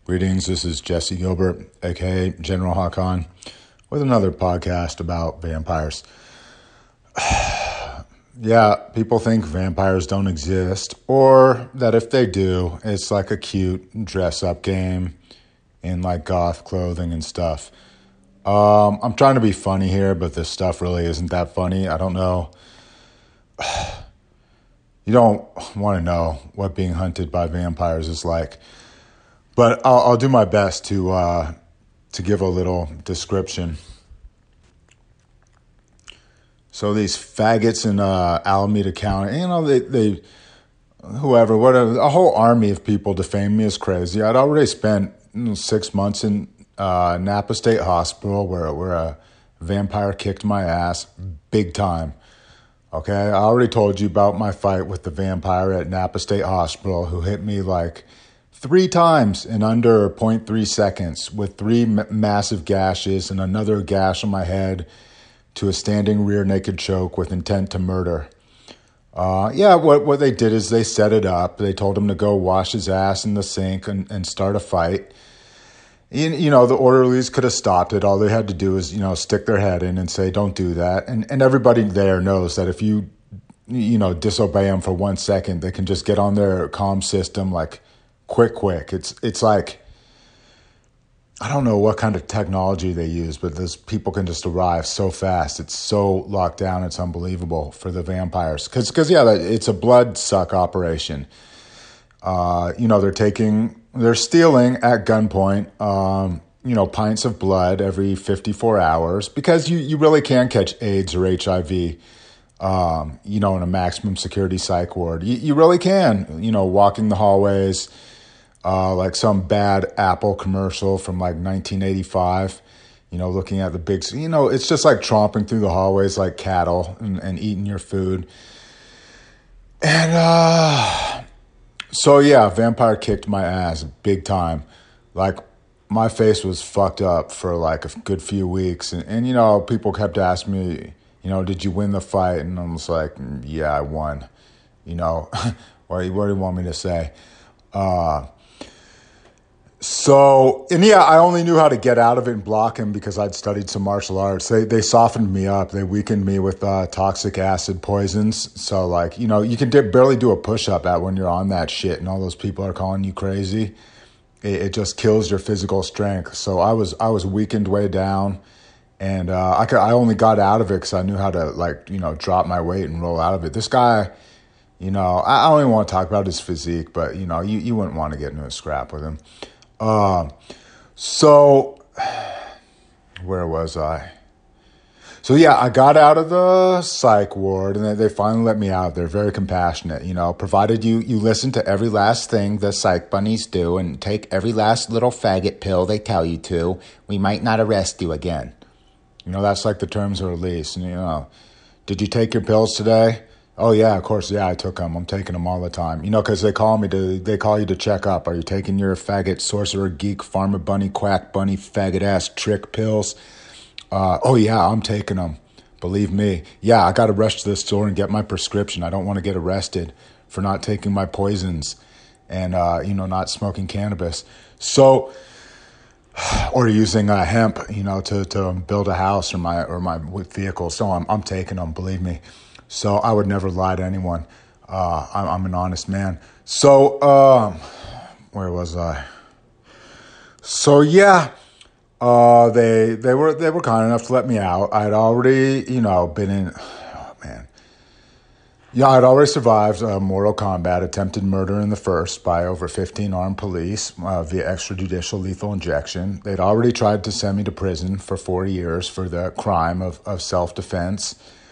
Greetings, this is Jesse Gilbert, aka General Hakan, with another podcast about vampires. Yeah, people think vampires don't exist, or that if they do, it's like a cute dress-up game in like goth clothing and stuff. I'm trying to be funny here, but this stuff really isn't that funny. I don't know. You don't want to know what being hunted by vampires is like. But I'll do my best to give a little description. So these faggots in Alameda County, they whatever, a whole army of people defame me as crazy. I'd already spent 6 months in Napa State Hospital where a vampire kicked my ass big time. Okay, I already told you about my fight with the vampire at Napa State Hospital who hit me like 3 times in under 0.3 seconds with 3 massive gashes and another gash on my head to a standing rear naked choke with intent to murder. What they did is they set it up. They told him to go wash his ass in the sink and start a fight. The orderlies could have stopped it. All they had to do is, stick their head in and say, don't do that. And everybody there knows that if you disobey them for 1 second, they can just get on their comm system like, quick. It's like, I don't know what kind of technology they use, but those people can just arrive so fast. It's so locked down. It's unbelievable for the vampires. Because it's a blood suck operation. They're stealing at gunpoint, pints of blood every 54 hours because you really can catch AIDS or HIV, in a maximum security psych ward. You really can, walking the hallways, like some bad Apple commercial from like 1985, looking at the big, it's just like tromping through the hallways like cattle and eating your food. And, vampire kicked my ass big time. Like my face was fucked up for like a good few weeks. And people kept asking me, did you win the fight? And I was like, yeah, I won. What do you want me to say? I only knew how to get out of it and block him because I'd studied some martial arts. They softened me up. They weakened me with toxic acid poisons. So you can barely do a push-up when you're on that shit and all those people are calling you crazy. It just kills your physical strength. So I was weakened way down, and I only got out of it because I knew how to drop my weight and roll out of it. This guy, I don't even want to talk about his physique, but you wouldn't want to get into a scrap with him. Where was I? I got out of the psych ward and they finally let me out. They're very compassionate, provided you listen to every last thing the psych bunnies do and take every last little faggot pill they tell you to, we might not arrest you again. That's like the terms of release. And, did you take your pills today? Oh, yeah, of course. Yeah, I took them. I'm taking them all the time. Because they call you to check up. Are you taking your faggot, sorcerer, geek, farmer bunny, quack bunny, faggot ass trick pills? Oh, yeah, I'm taking them. Believe me. Yeah, I got to rush to the store and get my prescription. I don't want to get arrested for not taking my poisons and, not smoking cannabis. So, or using hemp, to build a house or my vehicle. So I'm taking them, believe me. So I would never lie to anyone. I'm an honest man. So, where was I? So they were kind enough to let me out. I'd already, been in, I'd already survived Mortal Kombat, attempted murder in the first by over 15 armed police via extrajudicial lethal injection. They'd already tried to send me to prison for 4 years for the crime of self-defense.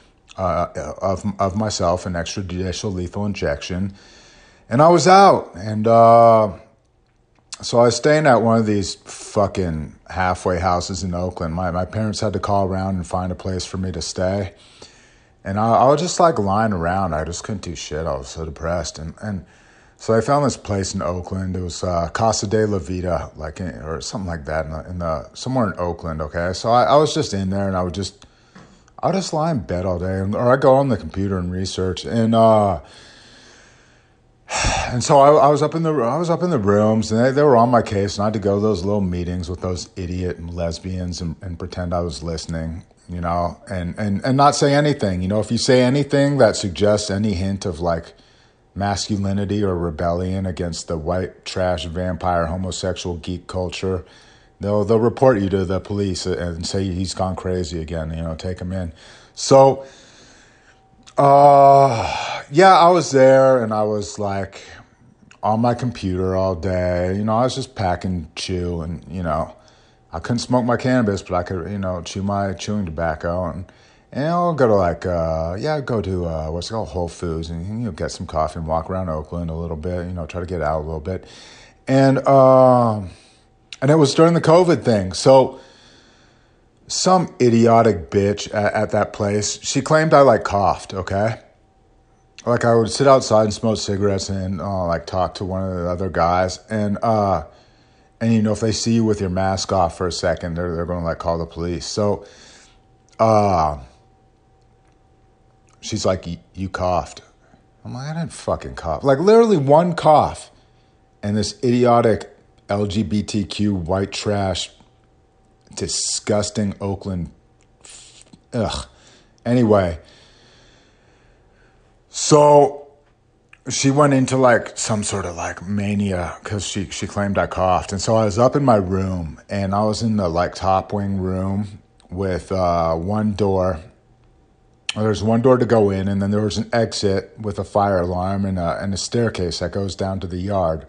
Of myself, an extrajudicial lethal injection, and I was out, and so I was staying at one of these fucking halfway houses in Oakland. My parents had to call around and find a place for me to stay, and I was just like lying around. I just couldn't do shit. I was so depressed, and so I found this place in Oakland. It was Casa de la Vida, or something like that, in the somewhere in Oakland. Okay, so I was just in there, and I'll just lie in bed all day, or I go on the computer and research. And And so I was up in the rooms, and they were on my case, and I had to go to those little meetings with those idiot lesbians and pretend I was listening, you know, and not say anything. You know, if you say anything that suggests any hint of like masculinity or rebellion against the white trash vampire homosexual geek culture, they'll report you to the police and say he's gone crazy again, you know, take him in. So yeah, I was there, and I was like on my computer all day. You know, I was just packing chew, and, you know, I couldn't smoke my cannabis, but I could, you know, chew my chewing tobacco. And I'll go to like, go to what's it called, Whole Foods, and, you know, get some coffee and walk around Oakland a little bit, you know, try to get out a little bit. And it was during the COVID thing. So some idiotic bitch at that place, she claimed I like coughed, okay? Like I would sit outside and smoke cigarettes and like talk to one of the other guys. And you know, if they see you with your mask off for a second, they're going to like call the police. So she's like, you coughed. I'm like, I didn't fucking cough. Like literally one cough. And this idiotic LGBTQ white trash disgusting Oakland. Ugh. Anyway, so she went into like some sort of like mania because she claimed I coughed. And so I was up in my room, and I was in the like top wing room with one door. There's one door to go in, and then there was an exit with a fire alarm and a staircase that goes down to the yard.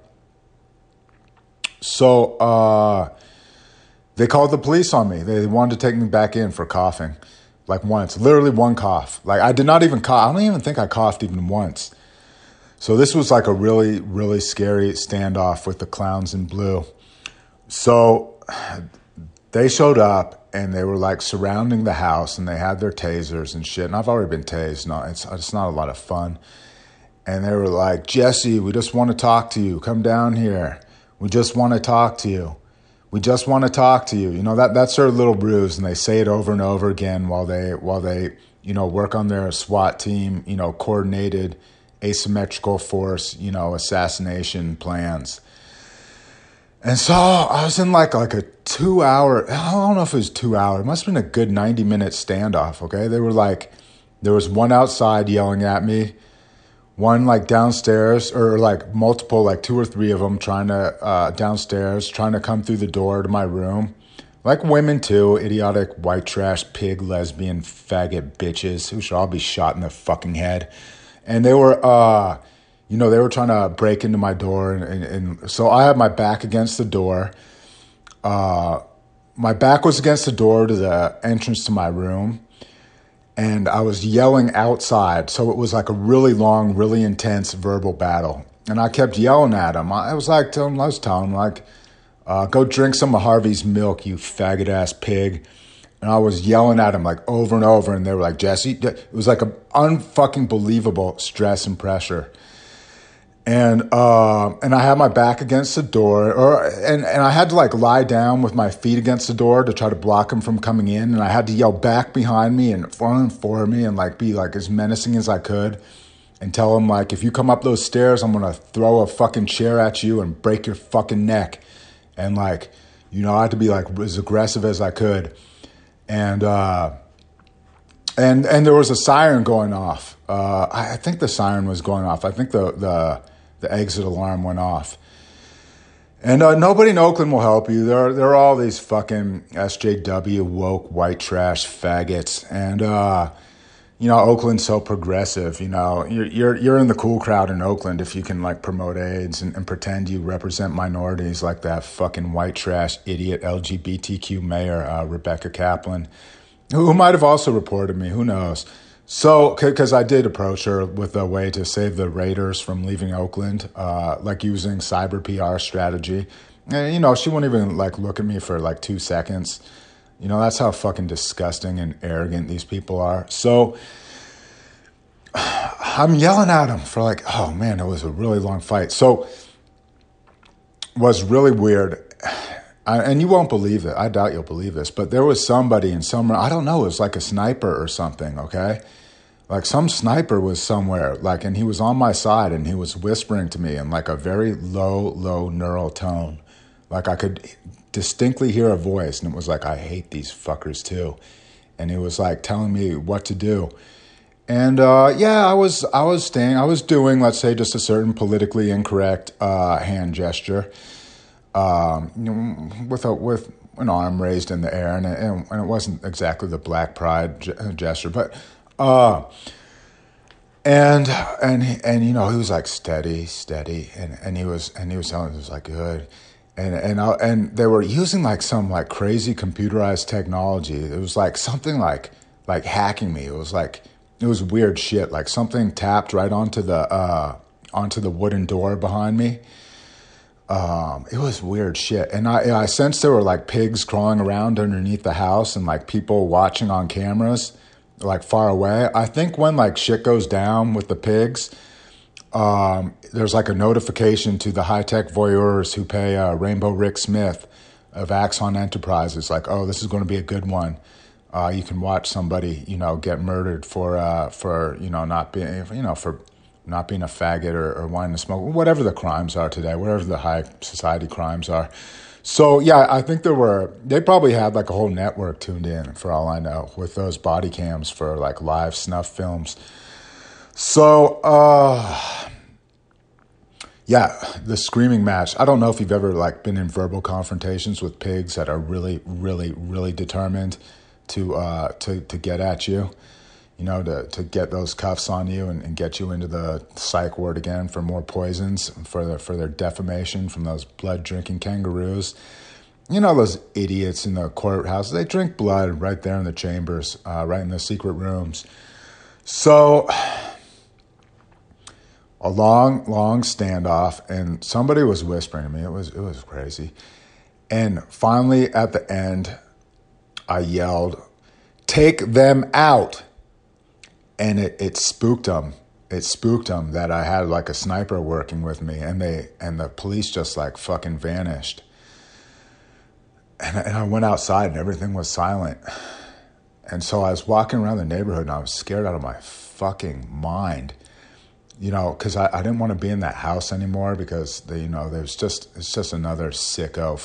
So they called the police on me. They wanted to take me back in for coughing. Like once. Literally one cough. Like I did not even cough. I don't even think I coughed even once. So this was like a really, really scary standoff with the clowns in blue. So they showed up, and they were like surrounding the house, and they had their tasers and shit. And I've already been tased. No, it's not a lot of fun. And they were like, Jesse, we just want to talk to you. Come down here. We just want to talk to you. We just want to talk to you. You know, that's their little ruse, and they say it over and over again while they, you know, work on their SWAT team, you know, coordinated asymmetrical force, you know, assassination plans. And so I was in like a 2 hour, I don't know if it was 2 hours. It must have been a good 90-minute standoff, okay? They were like, there was one outside yelling at me, one like downstairs, or like multiple, like 2 or 3 of them trying to, downstairs, trying to come through the door to my room. Like women too, idiotic white trash, pig, lesbian, faggot bitches who should all be shot in the fucking head. And they were, you know, they were trying to break into my door. And so I had my back against the door. My back was against the door to the entrance to my room. And I was yelling outside. So it was like a really long, really intense verbal battle. And I kept yelling at him. I was telling him, like, go drink some of Harvey's milk, you faggot ass pig. And I was yelling at him like over and over. And they were like, Jesse, it was like an unfucking believable stress and pressure. And I had my back against the door, and I had to like lie down with my feet against the door to try to block him from coming in. And I had to yell back behind me and front and for me and like be like as menacing as I could and tell him like, if you come up those stairs, I'm going to throw a fucking chair at you and break your fucking neck. And like, you know, I had to be like as aggressive as I could. And there was a siren going off. I think the siren was going off. I think the exit alarm went off. And nobody in Oakland will help you. There are all these fucking SJW woke white trash faggots. And you know, Oakland's so progressive. You know, you're in the cool crowd in Oakland if you can like promote AIDS and pretend you represent minorities like that fucking white trash idiot LGBTQ mayor Rebecca Kaplan, who might have also reported me. Who knows? So, because I did approach her with a way to save the Raiders from leaving Oakland, like using cyber PR strategy. And, you know, she wouldn't even like look at me for like 2 seconds. You know, that's how fucking disgusting and arrogant these people are. So I'm yelling at them for like, oh man, it was a really long fight. So it was really weird. And you won't believe it. I doubt you'll believe this, but there was somebody in some, I don't know, it was like a sniper or something, okay? like some sniper was somewhere, like, and he was on my side and he was whispering to me in like a very low neural tone. Like I could distinctly hear a voice and it was like, I hate these fuckers too. And he was like telling me what to do. And I was doing, let's say, just a certain politically incorrect hand gesture, with an arm raised in the air, and it wasn't exactly the Black Pride gesture, but and he was like steady, and he was telling me, it was like good. And they were using like some like crazy computerized technology. It was like something like hacking me. It was weird shit. Like something tapped right onto the wooden door behind me. It was weird shit. And I sensed there were like pigs crawling around underneath the house and like people watching on cameras like far away. I think when like shit goes down with the pigs, there's like a notification to the high-tech voyeurs who pay Rainbow Rick Smith of Axon Enterprises, like, oh, this is going to be a good one. You can watch somebody, get murdered for not being, for not being a faggot or wanting to smoke, whatever the crimes are today, whatever the high society crimes are. So, yeah, I think they probably had like a whole network tuned in, for all I know, with those body cams for like live snuff films. So, the screaming match. I don't know if you've ever like been in verbal confrontations with pigs that are really, really, really determined to get at you, to get those cuffs on you and get you into the psych ward again for more poisons, for their defamation from those blood drinking kangaroos. Those idiots in the courthouse, they drink blood right there in the chambers, right in the secret rooms. So a long standoff, and somebody was whispering to me. It was crazy. And finally, at the end, I yelled, "Take them out!" And it spooked them. It spooked them that I had like a sniper working with me, and the police just like fucking vanished. And I went outside, and everything was silent. And so I was walking around the neighborhood, and I was scared out of my fucking mind. Because I didn't want to be in that house anymore because it's just another sicko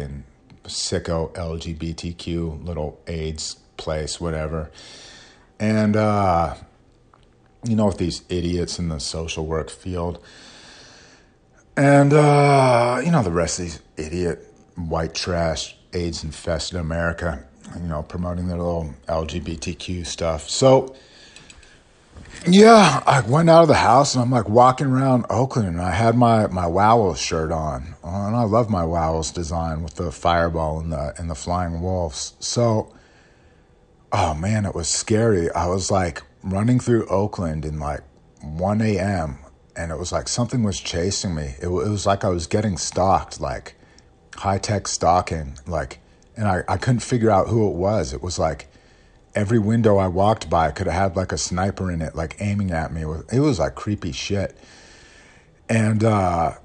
LGBTQ little AIDS place, whatever. And, with these idiots in the social work field. And, the rest of these idiot white trash AIDS infested America, promoting their little LGBTQ stuff. So, yeah, I went out of the house and I'm like walking around Oakland and I had my Wowels shirt on. And I love my Wowels design with the fireball and the flying wolves. So, oh man, it was scary. I was like running through Oakland in like 1 a.m. and it was like something was chasing me. It was like I was getting stalked, like high-tech stalking, like, and I couldn't figure out who it was. It was like every window I walked by could have had like a sniper in it, like aiming at me. It was like creepy shit. And I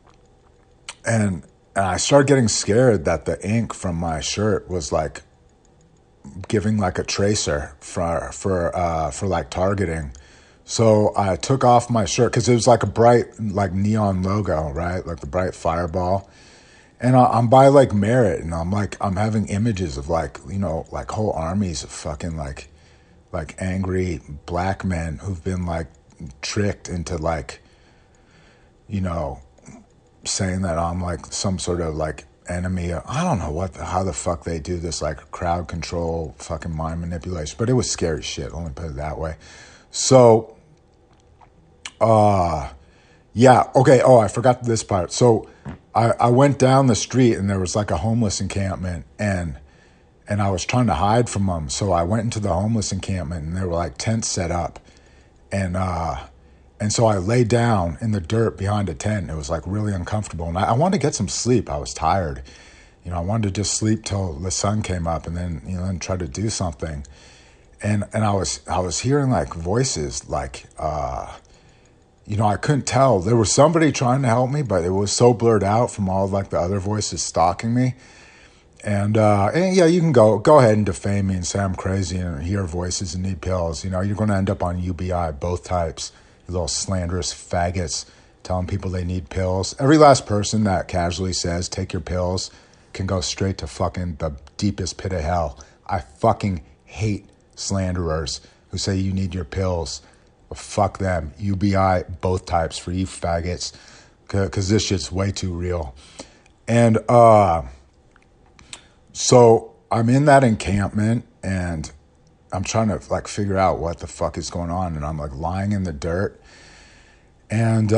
started getting scared that the ink from my shirt was like giving like a tracer for like targeting. So I took off my shirt because it was like a bright like neon logo, right? Like the bright fireball. And I'm by like Merritt, and I'm having images of like, like whole armies of fucking like angry black men who've been like tricked into like, saying that I'm like some sort of like enemy. I don't know how the fuck they do this like crowd control fucking mind manipulation, but it was scary shit. Let me put it that way. So, yeah. Okay. Oh, I forgot this part. So I went down the street and there was like a homeless encampment and I was trying to hide from them. So I went into the homeless encampment and there were like tents set up. And so I lay down in the dirt behind a tent. It was like really uncomfortable. And I wanted to get some sleep. I was tired. I wanted to just sleep till the sun came up and then, then try to do something. And I was hearing like voices like, I couldn't tell. There was somebody trying to help me, but it was so blurred out from all like the other voices stalking me. And yeah, you can go ahead and defame me and say I'm crazy and hear voices and need pills. You know, you're going to end up on UBI, both types. You little slanderous faggots telling people they need pills. Every last person that casually says take your pills can go straight to fucking the deepest pit of hell. I fucking hate slanderers who say you need your pills. Well, fuck them. UBI, both types for you faggots, because this shit's way too real. And so I'm in that encampment and I'm trying to like figure out what the fuck is going on. And I'm like lying in the dirt and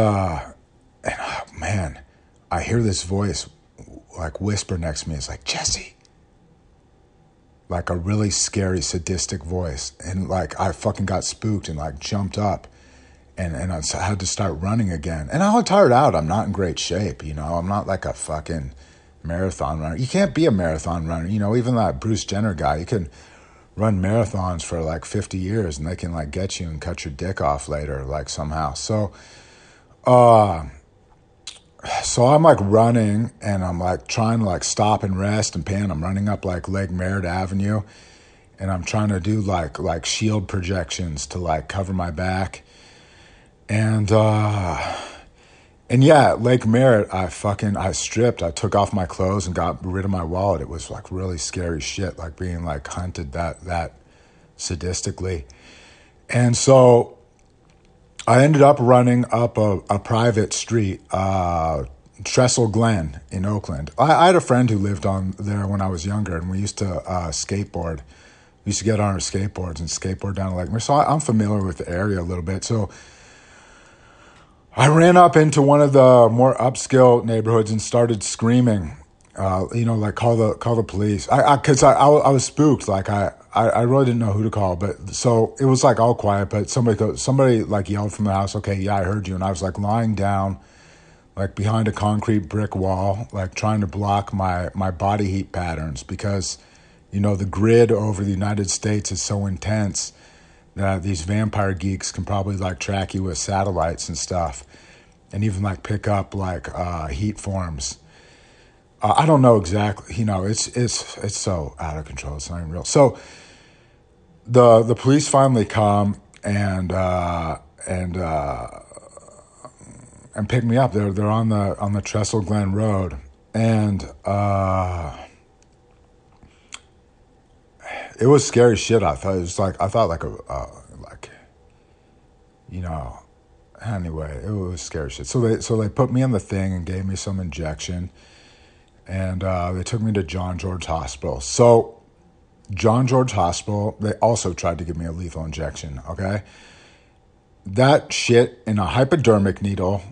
man, I hear this voice like whisper next to me. It's like, Jesse, like a really scary, sadistic voice. And like, I fucking got spooked and like jumped up and I had to start running again. And I was tired out. I'm not in great shape. You know, I'm not like a fucking marathon runner. You can't be a marathon runner. You know, even that Bruce Jenner guy, you can run marathons for like 50 years and they can like get you and cut your dick off later, like somehow. So I'm like running and I'm like trying to like stop and rest and pan. I'm running up like Lake Merritt Avenue and I'm trying to do like shield projections to like cover my back. And yeah, at Lake Merritt, I stripped. I took off my clothes and got rid of my wallet. It was like really scary shit, like being like hunted that sadistically. And so I ended up running up a private street, Trestle Glen in Oakland. I had a friend who lived on there when I was younger, and we used to skateboard. We used to get on our skateboards and skateboard down to Lake Merritt. So I'm familiar with the area a little bit. So I ran up into one of the more upscale neighborhoods and started screaming, you know, like call the police. Cause I was spooked. Like I really didn't know who to call, but so it was like all quiet, but somebody like yelled from the house, okay, yeah, I heard you. And I was like lying down, like behind a concrete brick wall, like trying to block my body heat patterns because, you know, the grid over the United States is so intense that these vampire geeks can probably like track you with satellites and stuff and even like pick up like heat forms. I don't know exactly, you know, it's so out of control. It's not even real. So the police finally come and pick me up. They're on the Trestle Glen Road. And it was scary shit. I thought you know, anyway, it was scary shit. So they put me on the thing and gave me some injection, and they took me to John George Hospital. So John George Hospital, they also tried to give me a lethal injection. Okay, that shit in a hypodermic needle,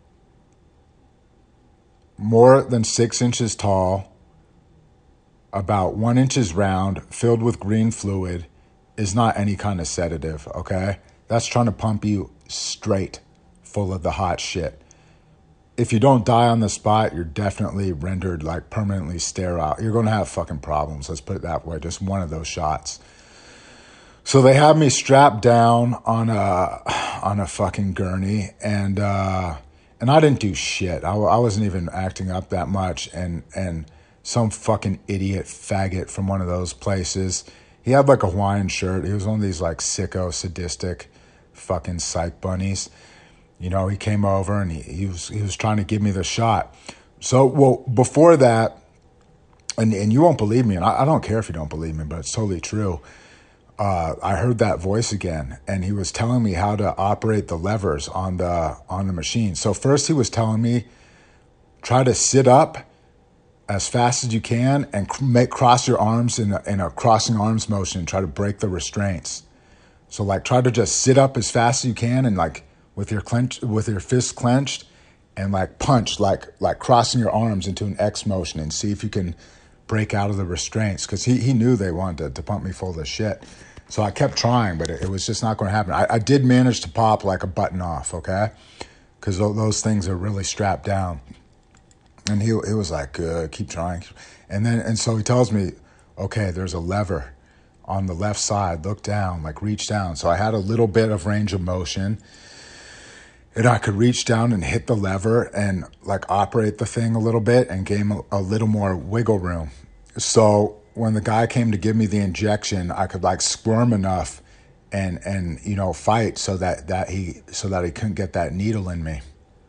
more than 6 inches tall, about 1 inch round, filled with green fluid, is not any kind of sedative, okay? That's trying to pump you straight full of the hot shit. If you don't die on the spot, you're definitely rendered like permanently sterile. You're going to have fucking problems, let's put it that way, just one of those shots. So they have me strapped down on a fucking gurney, and I didn't do shit. I wasn't even acting up that much, and some fucking idiot faggot from one of those places. He had like a Hawaiian shirt. He was one of these like sicko, sadistic fucking psych bunnies. You know, he came over and he was trying to give me the shot. So, well, before that, and you won't believe me, and I don't care if you don't believe me, but it's totally true. I heard that voice again, and he was telling me how to operate the levers on the machine. So first he was telling me, try to sit up as fast as you can and cross your arms in a crossing arms motion and try to break the restraints. So like try to just sit up as fast as you can and like with your fists clenched and like punch like crossing your arms into an X motion and see if you can break out of the restraints, because he knew they wanted to pump me full of shit. So I kept trying, but it was just not going to happen. I did manage to pop like a button off, okay? Because those things are really strapped down. And he was like, keep trying. And so he tells me, okay, there's a lever on the left side. Look down, like reach down. So I had a little bit of range of motion. And I could reach down and hit the lever and like operate the thing a little bit and gain a little more wiggle room. So when the guy came to give me the injection, I could like squirm enough and fight so that he couldn't get that needle in me.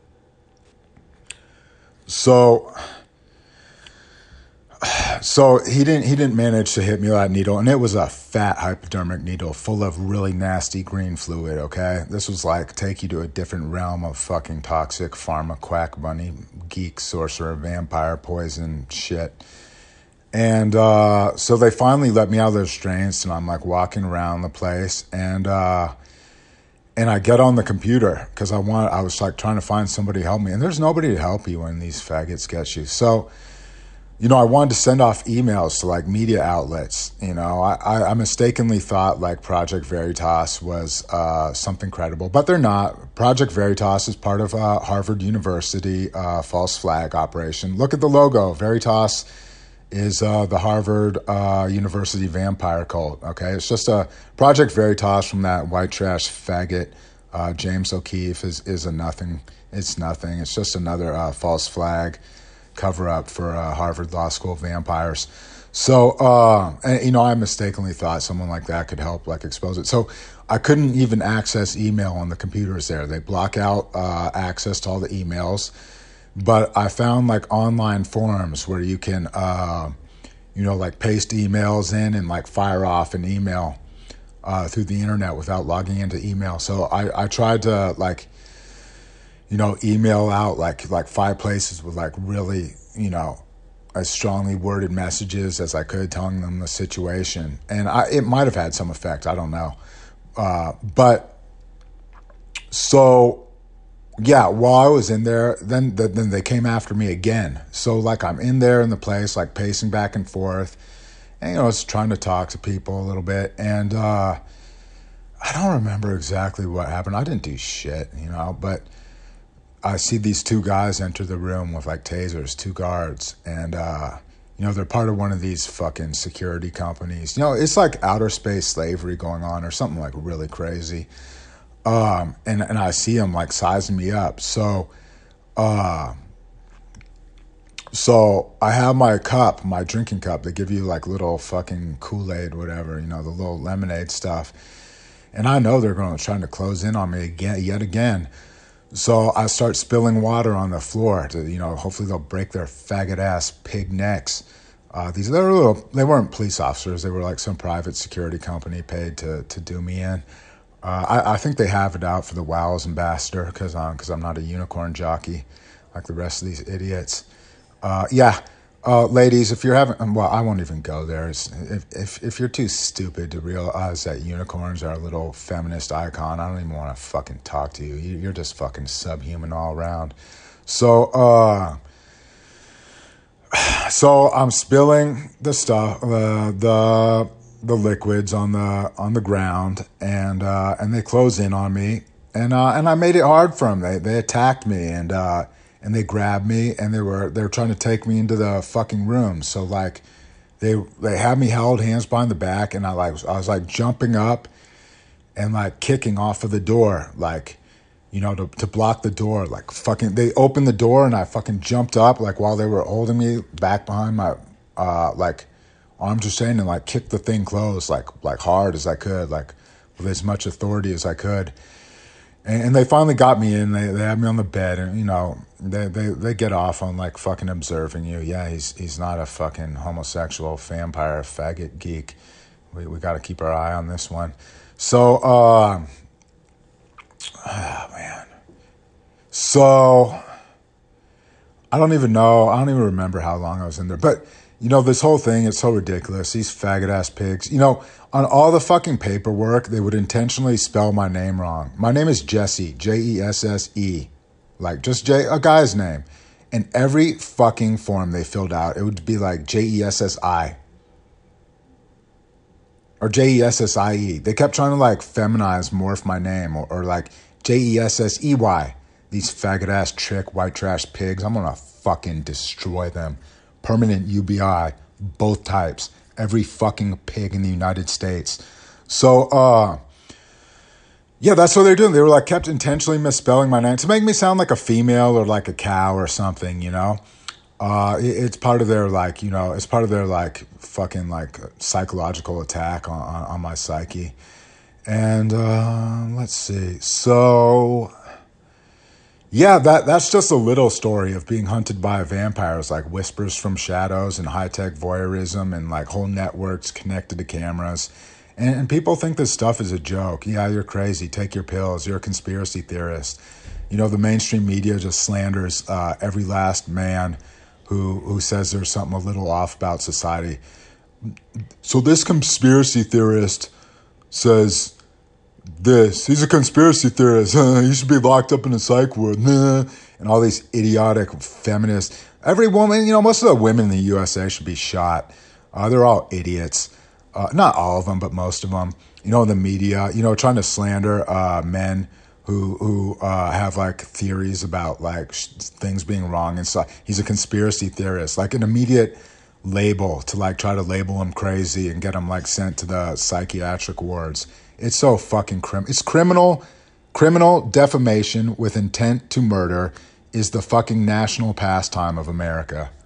So he didn't manage to hit me with that needle, and it was a fat hypodermic needle full of really nasty green fluid, okay? This was like take you to a different realm of fucking toxic pharma quack bunny, geek, sorcerer, vampire, poison shit. And so they finally let me out of their restraints, and I'm like walking around the place, and I get on the computer because I was like trying to find somebody to help me, and there's nobody to help you when these faggots get you. So, I wanted to send off emails to like media outlets. I mistakenly thought like Project Veritas was something credible, but they're not. Project Veritas is part of Harvard University false flag operation. Look at the logo. Veritas is the Harvard University vampire cult. Okay, it's just a Project Veritas from that white trash faggot James O'Keefe is a nothing. It's nothing. It's just another false flag cover up for Harvard Law School vampires. So, I mistakenly thought someone like that could help like expose it. So I couldn't even access email on the computers there. They block out access to all the emails. But I found like online forums where you can, like paste emails in and like fire off an email through the internet without logging into email. So I tried to like, email out like 5 places with like really, as strongly worded messages as I could, telling them the situation. And it might have had some effect. I don't know. But so, yeah, while I was in there, then they came after me again. So like I'm in there in the place, like pacing back and forth, and I was trying to talk to people a little bit. And I don't remember exactly what happened. I didn't do shit, but I see these 2 guys enter the room with like tasers, 2 guards, and they're part of one of these fucking security companies. It's like outer space slavery going on or something like really crazy. And I see them like sizing me up. So I have my cup, my drinking cup. They give you like little fucking Kool-Aid, whatever, the little lemonade stuff. And I know they're trying to close in on me yet again. So I start spilling water on the floor to, hopefully they'll break their faggot ass pig necks. They weren't police officers. They were like some private security company paid to do me in. I think they have it out for the WOW's ambassador because I'm not a unicorn jockey like the rest of these idiots. Ladies, if you're having, well, I won't even go there. If you're too stupid to realize that unicorns are a little feminist icon, I don't even want to fucking talk to you. You're just fucking subhuman all around. So I'm spilling the stuff, the liquids on the ground, and they close in on me, and I made it hard for them. They attacked me, and they grabbed me, and they were trying to take me into the fucking room. So like they had me held hands behind the back, and I was like jumping up and like kicking off of the door, like, to block the door. Like fucking they opened the door, and I fucking jumped up like while they were holding me back behind my like arms were saying, and like kicked the thing closed like hard as I could, like with as much authority as I could. And they finally got me in. They had me on the bed, and they get off on like fucking observing you. Yeah, he's not a fucking homosexual vampire faggot geek. We got to keep our eye on this one. So man. So I don't even remember how long I was in there. But this whole thing, it's so ridiculous. These faggot ass pigs. On all the fucking paperwork, they would intentionally spell my name wrong. My name is Jesse, Jesse, like just a guy's name. And every fucking form they filled out, it would be like Jessi or Jessie. They kept trying to like feminize, morph my name, or like Jessey. These faggot ass trick white trash pigs. I'm gonna fucking destroy them. Permanent UBI, both types. Every fucking pig in the United States. So, yeah, that's what they're doing. They were like kept intentionally misspelling my name to make me sound like a female or like a cow or something, It's part of their like, it's part of their like fucking like psychological attack on my psyche. And let's see. So yeah, that's just a little story of being hunted by vampires, like whispers from shadows and high-tech voyeurism and like whole networks connected to cameras. And people think this stuff is a joke. Yeah, you're crazy. Take your pills. You're a conspiracy theorist. The mainstream media just slanders every last man who says there's something a little off about society. So this conspiracy theorist says this. He's a conspiracy theorist. He should be locked up in a psych ward. And all these idiotic feminists. Every woman, most of the women in the USA should be shot. They're all idiots. Not all of them, but most of them. The media, trying to slander men who have like theories about like things being wrong and stuff. He's a conspiracy theorist, like an immediate label to like try to label him crazy and get him like sent to the psychiatric wards. It's so fucking it's criminal. Criminal defamation with intent to murder is the fucking national pastime of America.